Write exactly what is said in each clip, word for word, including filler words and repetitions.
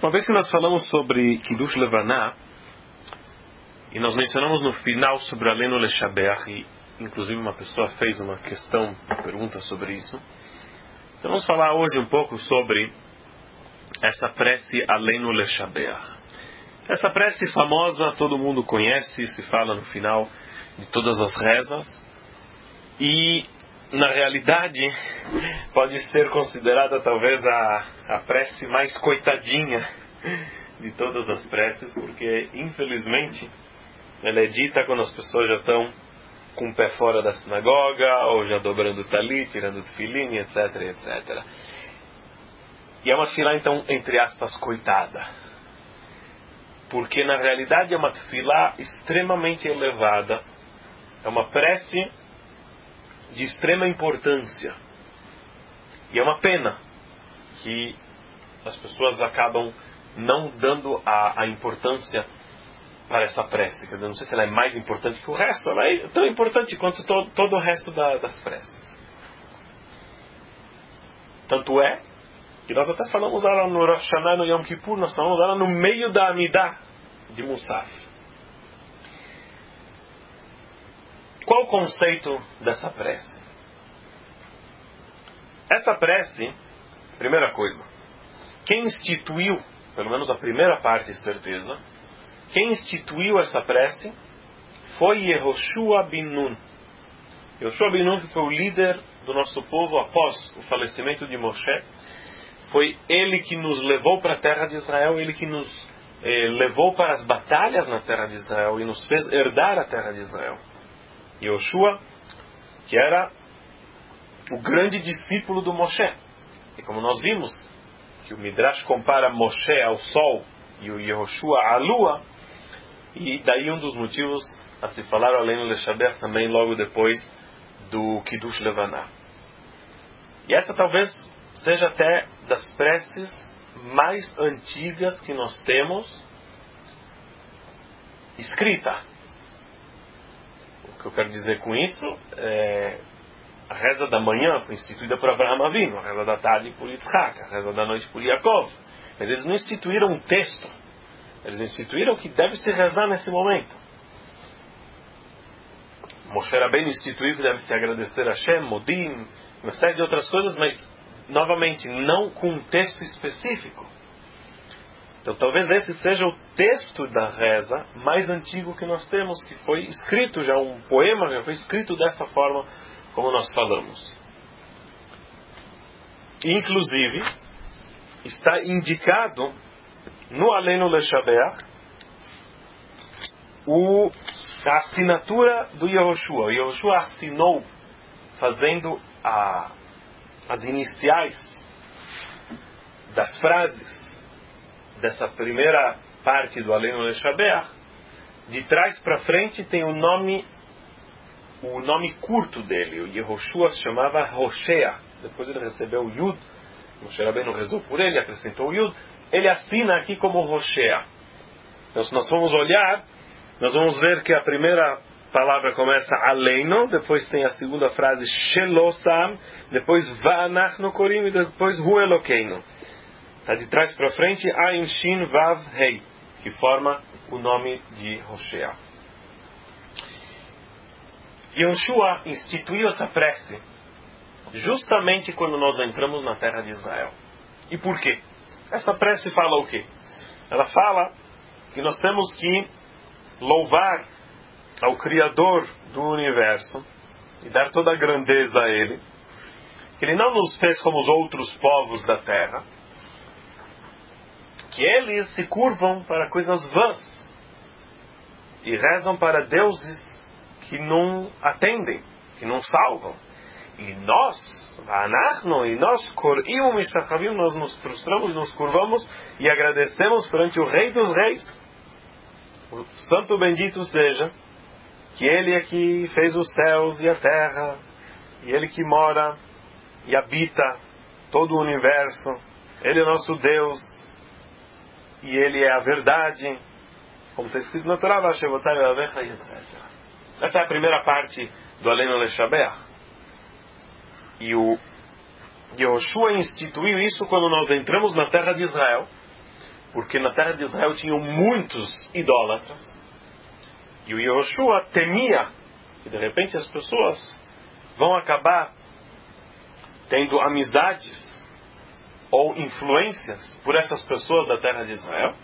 Uma vez que nós falamos sobre Kiddush Levaná, e nós mencionamos no final sobre Aleinu Leshabeach, e inclusive uma pessoa fez uma questão, uma pergunta sobre isso. Então vamos falar hoje um pouco sobre essa prece Aleinu Leshabeach. Essa prece famosa, todo mundo conhece, se fala no final de todas as rezas, e na realidade pode ser considerada talvez a, a prece mais coitadinha de todas as preces, porque infelizmente ela é dita quando as pessoas já estão com o pé fora da sinagoga, ou já dobrando o talit, tirando o tefilim, etc, etcétera. E é uma tefilá, então, entre aspas, coitada. Porque na realidade é uma tefilá extremamente elevada, é uma prece de extrema importância. E é uma pena que as pessoas acabam não dando a, a importância para essa prece. Quer dizer, não sei se ela é mais importante que o resto, ela é tão importante quanto to, todo o resto da, das preces. Tanto é que nós até falamos ela no Rosh Hashanah, no Yom Kippur, nós falamos ela no meio da Amidah de Musaf. Qual o conceito dessa prece? Essa prece, primeira coisa, quem instituiu, pelo menos a primeira parte, certeza, quem instituiu essa prece foi Yehoshua bin Nun. Yehoshua bin Nun, que foi o líder do nosso povo após o falecimento de Moshe, foi ele que nos levou para a terra de Israel, ele que nos eh, levou para as batalhas na terra de Israel e nos fez herdar a terra de Israel. Yehoshua, que era o grande discípulo do Moshe. E como nós vimos, que o Midrash compara Moshe ao sol e o Yehoshua à lua, e daí um dos motivos a se falar Aleinu Leshabeach também logo depois do Kiddush Levaná. E essa talvez seja até das preces mais antigas que nós temos escrita. O que eu quero dizer com isso é a reza da manhã foi instituída por Avraham Avinu, a reza da tarde por Yitzhak, a reza da noite por Yaakov. Mas eles não instituíram um texto. Eles instituíram o que deve se rezar nesse momento. Moshe Rabbeinu instituiu que deve se agradecer a Hashem, Modim, uma série de outras coisas, mas, novamente, não com um texto específico. Então, talvez esse seja o texto da reza mais antigo que nós temos, que foi escrito já, um poema que foi escrito dessa forma, como nós falamos. Inclusive, está indicado no Aleinu Leshabeach o, a assinatura do Yehoshua. O Yehoshua assinou fazendo a, as iniciais das frases dessa primeira parte do Aleinu Leshabeach. De trás para frente tem o nome o nome curto dele. O Yehoshua se chamava Hoshea. Depois ele recebeu o Yud. Moshe Rabbeinu rezou por ele, acrescentou o Yud. Ele assina aqui como Hoshea. Então, se nós formos olhar, nós vamos ver que a primeira palavra começa Aleinu, depois tem a segunda frase Shelosam, depois Va'anachnu Korim e depois Hu Elokeinu. Está de trás para frente Ayin Shin Vav Hei, que forma o nome de Hoshea. Yehoshua instituiu essa prece justamente quando nós entramos na terra de Israel. E por quê? Essa prece fala o quê? Ela fala que nós temos que louvar ao Criador do universo e dar toda a grandeza a Ele, que Ele não nos fez como os outros povos da terra, que eles se curvam para coisas vãs e rezam para deuses que não atendem, que não salvam. E nós, Anachno, e nós, Korim Mishachavim, nós nos prostramos, nos curvamos e agradecemos perante o Rei dos Reis. O Santo Bendito seja, que Ele é que fez os céus e a terra, e Ele que mora e habita todo o universo. Ele é nosso Deus, e Ele é a verdade, como está escrito na Torá, etcétera. Essa é a primeira parte do Aleinu Leshabeach. E o Yehoshua instituiu isso quando nós entramos na terra de Israel. porque na terra de Israel tinham muitos idólatras, e o Yehoshua temia que de repente as pessoas vão acabar tendo amizades ou influências por essas pessoas da terra de Israel.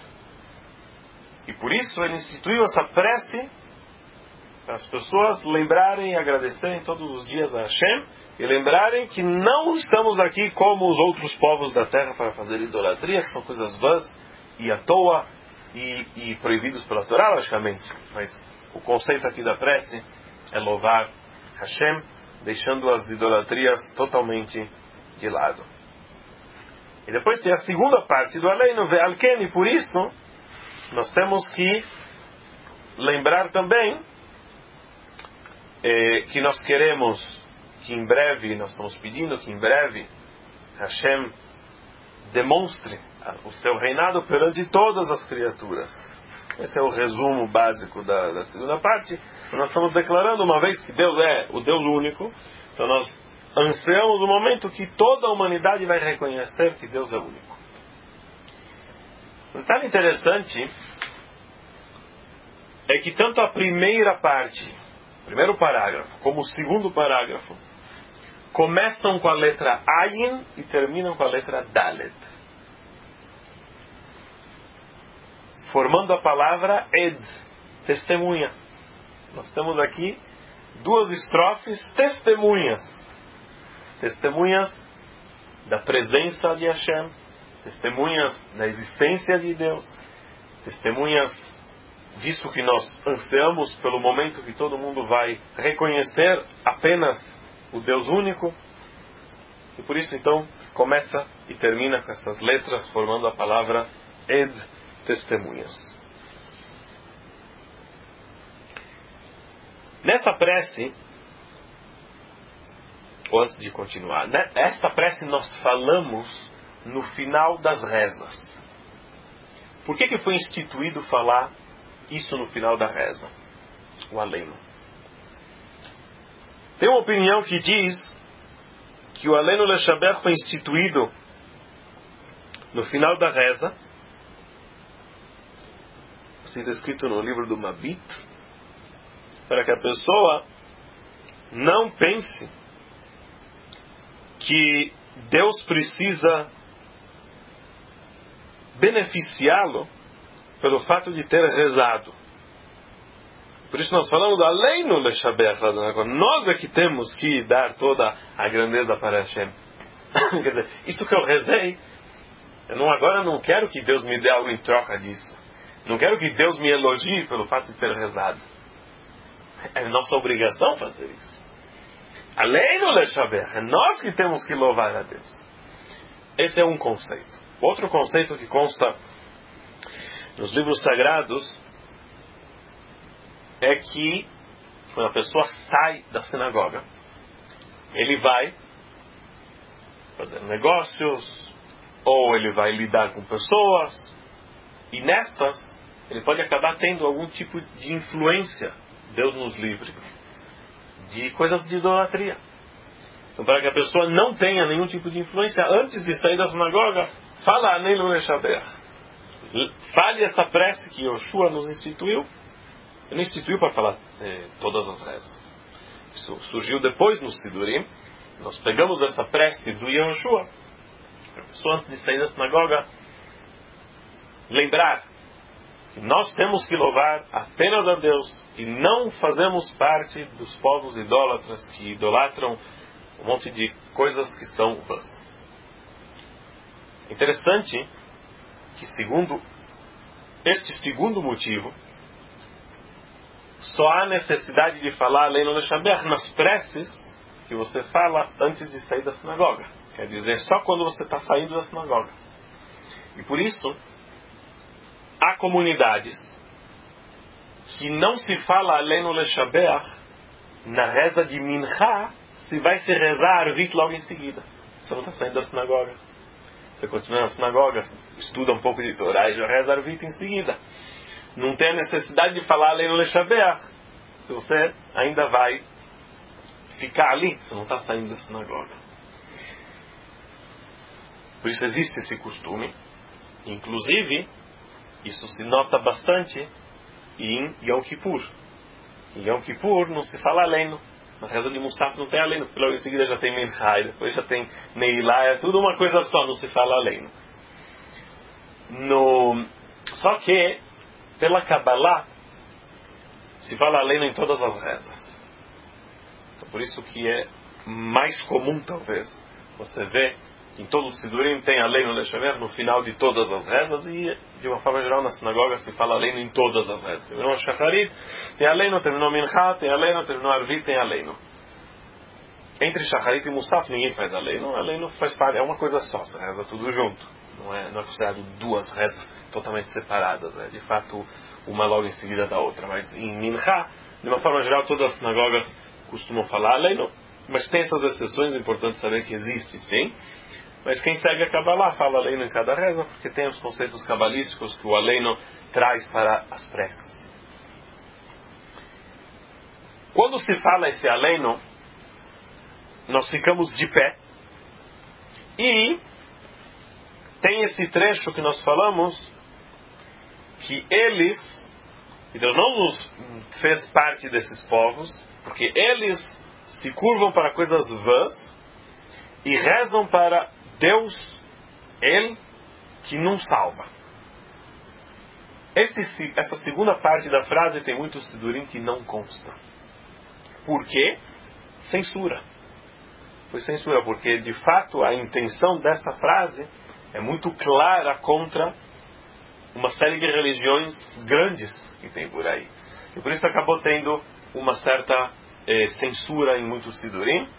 E por isso ele instituiu essa prece para as pessoas lembrarem e agradecerem todos os dias a Hashem e lembrarem que não estamos aqui como os outros povos da terra para fazer idolatria, que são coisas vãs e à toa e, e proibidos pela Torá, logicamente. Mas o conceito aqui da prece é louvar Hashem, deixando as idolatrias totalmente de lado. E depois tem a segunda parte do Aleinu Ve'alken, e por isso nós temos que lembrar também eh, que nós queremos que em breve, nós estamos pedindo que em breve Hashem demonstre o seu reinado perante todas as criaturas. Esse é o resumo básico da, da segunda parte. Nós estamos declarando, uma vez que Deus é o Deus único, então nós ansiamos o momento que toda a humanidade vai reconhecer que Deus é único. Um detalhe interessante é que tanto a primeira parte, o primeiro parágrafo, como o segundo parágrafo, começam com a letra Ayin e terminam com a letra Dalet, formando a palavra Ed, testemunha. Nós temos aqui duas estrofes testemunhas. Testemunhas da presença de Hashem, testemunhas da existência de Deus, testemunhas disso que nós ansiamos pelo momento que todo mundo vai reconhecer apenas o Deus único. E por isso então começa e termina com essas letras formando a palavra Ed, testemunhas. Nessa prece, ou antes de continuar, nesta prece nós falamos no final das rezas. Por que que foi instituído falar isso no final da reza? O Aleinu. Tem uma opinião que diz que o Aleinu Leshaber foi instituído no final da reza, assim está escrito no livro do Mabit, para que a pessoa não pense que Deus precisa beneficiá-lo pelo fato de ter rezado. Por isso nós falamos Aleinu Leshaber, nós é que temos que dar toda a grandeza para Hashem. Quer dizer, isso que eu rezei, eu não, agora não quero que Deus me dê algo em troca disso. Não quero que Deus me elogie pelo fato de ter rezado. É nossa obrigação fazer isso. Aleinu Leshaber, é nós que temos que louvar a Deus. Esse é um conceito. Outro conceito que consta nos livros sagrados é que quando a pessoa sai da sinagoga, ele vai fazer negócios, ou ele vai lidar com pessoas, e nestas ele pode acabar tendo algum tipo de influência, Deus nos livre, de coisas de idolatria. Então, para que a pessoa não tenha nenhum tipo de influência, antes de sair da sinagoga, fala Aleinu Leshaber. Fale essa prece que Yehoshua nos instituiu. Ele não instituiu para falar eh, todas as rezas. Isso surgiu depois no Sidurim. Nós pegamos essa prece do Yehoshua, para a pessoa antes de sair da sinagoga lembrar que nós temos que louvar apenas a Deus e não fazemos parte dos povos idólatras que idolatram um monte de coisas que são vãs. Interessante que, segundo este segundo motivo, só há necessidade de falar Aleinu Leshaber nas preces que você fala antes de sair da sinagoga. Quer dizer, só quando você está saindo da sinagoga. E por isso, há comunidades que não se fala Aleinu Leshaber na reza de Mincha, se vai se rezar Arvit logo em seguida. Você não está saindo da sinagoga. Você continua na sinagoga, estuda um pouco de Torá e já reza Arvit em seguida. Não tem a necessidade de falar Aleinu Leshaber se você ainda vai ficar ali, você não está saindo da sinagoga. Por isso existe esse costume. Inclusive, isso se nota bastante em Yom Kippur. Em Yom Kippur não se fala Aleinu. Na reza de Musaf não tem Aleinu, porque logo em seguida já tem Minchá, depois já tem Neilá, é tudo uma coisa só, não se fala Aleinu. No... Só que, pela Kabbalah, se fala Aleinu em todas as rezas. Então, por isso que é mais comum, talvez, você vê que em todo o Sidurim tem Aleinu Leshamer no final de todas as rezas, e de uma forma geral na sinagoga se fala Aleinu em todas as rezas. Terminou Shacharit, tem Aleinu, terminou Minchá, tem Aleinu, terminou Arvit, tem Aleinu. Entre Shacharit e Musaf ninguém faz Aleinu, Aleinu faz parte, é uma coisa só, você reza tudo junto. Não é, não é considerado duas rezas totalmente separadas, né? De fato, uma logo em seguida da outra. Mas em Minchá, de uma forma geral, todas as sinagogas costumam falar Aleinu, mas tem essas exceções, é importante saber que existe, sim. Mas quem segue a Kabbalah fala Aleinu em cada reza, porque tem os conceitos cabalísticos que o Aleinu traz para as preces. Quando se fala esse Aleinu, nós ficamos de pé, e tem esse trecho que nós falamos, que eles, que Deus não nos fez parte desses povos, porque eles se curvam para coisas vãs e rezam para Deus, Ele, que não salva. Esse, essa segunda parte da frase tem muito sidurim que não consta. Por quê? Censura. Foi censura, porque de fato a intenção dessa frase é muito clara contra uma série de religiões grandes que tem por aí. E por isso acabou tendo uma certa eh, censura em muitos sidurim.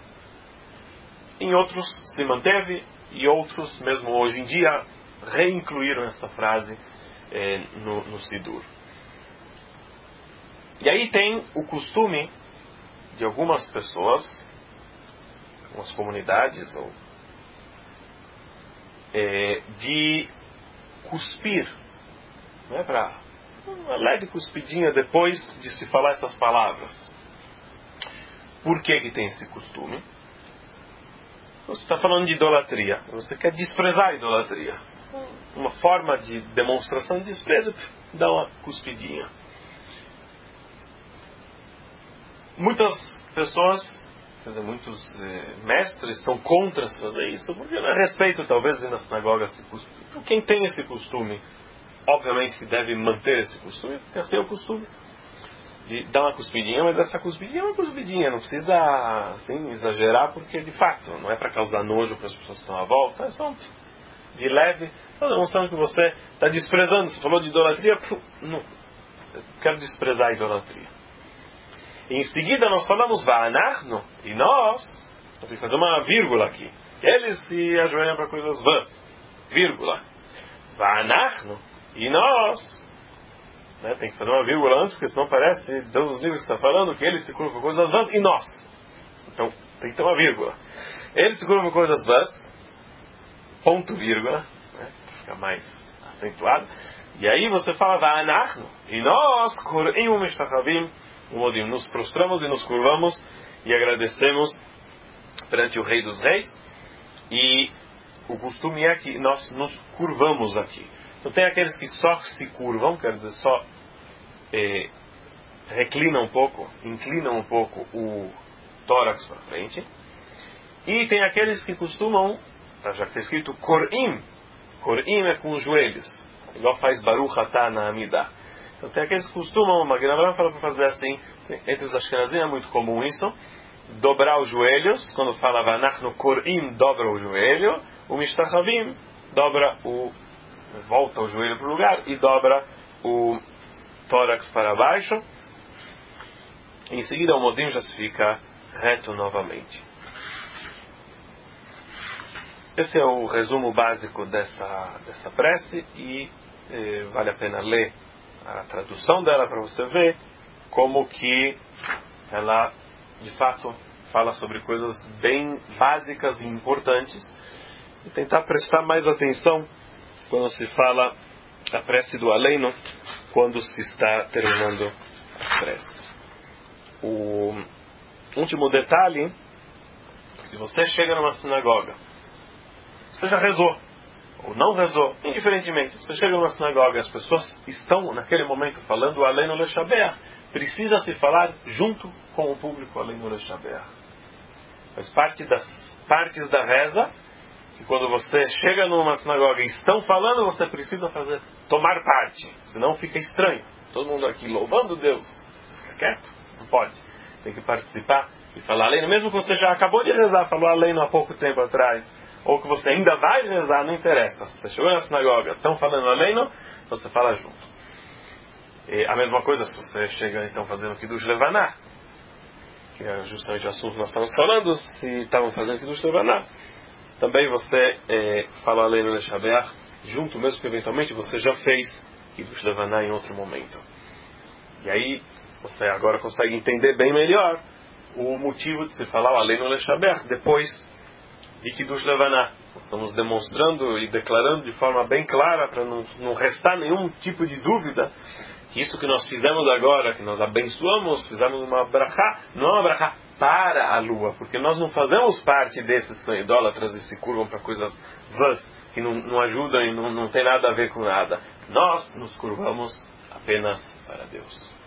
Em outros se manteve, e outros, mesmo hoje em dia, reincluíram essa frase eh, no, no Sidur. E aí tem o costume de algumas pessoas, algumas comunidades, ou, eh, de cuspir, não é, para uma leve cuspidinha depois de se falar essas palavras. Por que que tem esse costume? Você está falando de idolatria. Você quer desprezar a idolatria. Uma forma de demonstração de desprezo, dá uma cuspidinha. Muitas pessoas, quer dizer, muitos eh, mestres estão contra fazer isso, porque não é respeito, talvez, na sinagoga se cuspe. Então, quem tem esse costume, obviamente que deve manter esse costume, porque assim é o costume. De dar uma cuspidinha, mas essa cuspidinha é uma cuspidinha, não precisa assim, exagerar, porque de fato não é para causar nojo para as pessoas que estão à volta, é só de leve, está demonstrando que você está desprezando. Você falou de idolatria, não, eu quero desprezar a idolatria. E em seguida nós falamos Va'anachnu, e nós, eu tenho que fazer uma vírgula aqui, eles se ajoelham para coisas vãs, vírgula, Va'anachnu, e nós. Né, tem que fazer uma vírgula antes, porque senão parece, todos os livros que está falando, que eles se curam com coisas vãs, e nós. Então, tem que ter uma vírgula. Eles se curam com coisas vãs, ponto vírgula, né, fica mais acentuado. E aí você fala, Va'anachnu, e nós, Korim u'mishtachavim, nos prostramos e nos curvamos, e agradecemos perante o Rei dos Reis, e o costume é que nós nos curvamos aqui. Então tem aqueles que só se curvam, quer dizer, só eh, reclinam um pouco, inclinam um pouco o tórax para frente. E tem aqueles que costumam, tá, já que está escrito Korim, Korim é com os joelhos, igual faz Baruch Atah na Amidah. Então tem aqueles que costumam, uma Magen fala para fazer assim, entre os Ashkenazim é muito comum isso, dobrar os joelhos, quando fala Va'anachnu Korim, dobra o joelho, o Mishtachavim dobra o volta o joelho para o lugar e dobra o tórax para baixo. Em seguida o modim já se fica reto novamente. Esse é o resumo básico dessa, dessa prece, e eh, vale a pena ler a tradução dela para você ver como que ela de fato fala sobre coisas bem básicas e importantes, e tentar prestar mais atenção quando se fala a prece do Aleinu, quando se está terminando as preces. O último detalhe, se você chega numa sinagoga, você já rezou, ou não rezou, indiferentemente, você chega numa sinagoga e as pessoas estão naquele momento falando Aleinu Leshabeach, precisa se falar junto com o público Aleinu Leshabeach. Faz parte das partes da reza, que quando você chega numa sinagoga e estão falando, você precisa fazer, tomar parte, senão fica estranho. Todo mundo aqui louvando Deus, você fica quieto? Não pode. Tem que participar e falar Aleinu, mesmo que você já acabou de rezar, falou Aleinu há pouco tempo atrás, ou que você ainda vai rezar, não interessa. Você chegou na sinagoga, estão falando Aleinu, você fala junto. E a mesma coisa se você chega então fazendo Kiddush Levaná, que é justamente o assunto que nós estamos falando, se estavam fazendo Kiddush Levaná, também você é, fala Aleinu Leshabeach junto, mesmo que eventualmente você já fez Kiddush Levaná em outro momento. E aí você agora consegue entender bem melhor o motivo de se falar o Aleinu Leshabeach depois de Kiddush Levaná. Nós estamos demonstrando e declarando de forma bem clara, para não, não restar nenhum tipo de dúvida, que isso que nós fizemos agora, que nós abençoamos, fizemos uma brachá, não é uma brachá para a lua, porque nós não fazemos parte desses que são idólatras e se curvam para coisas vãs, que não, não ajudam e não, não tem nada a ver com nada. Nós nos curvamos apenas para Deus.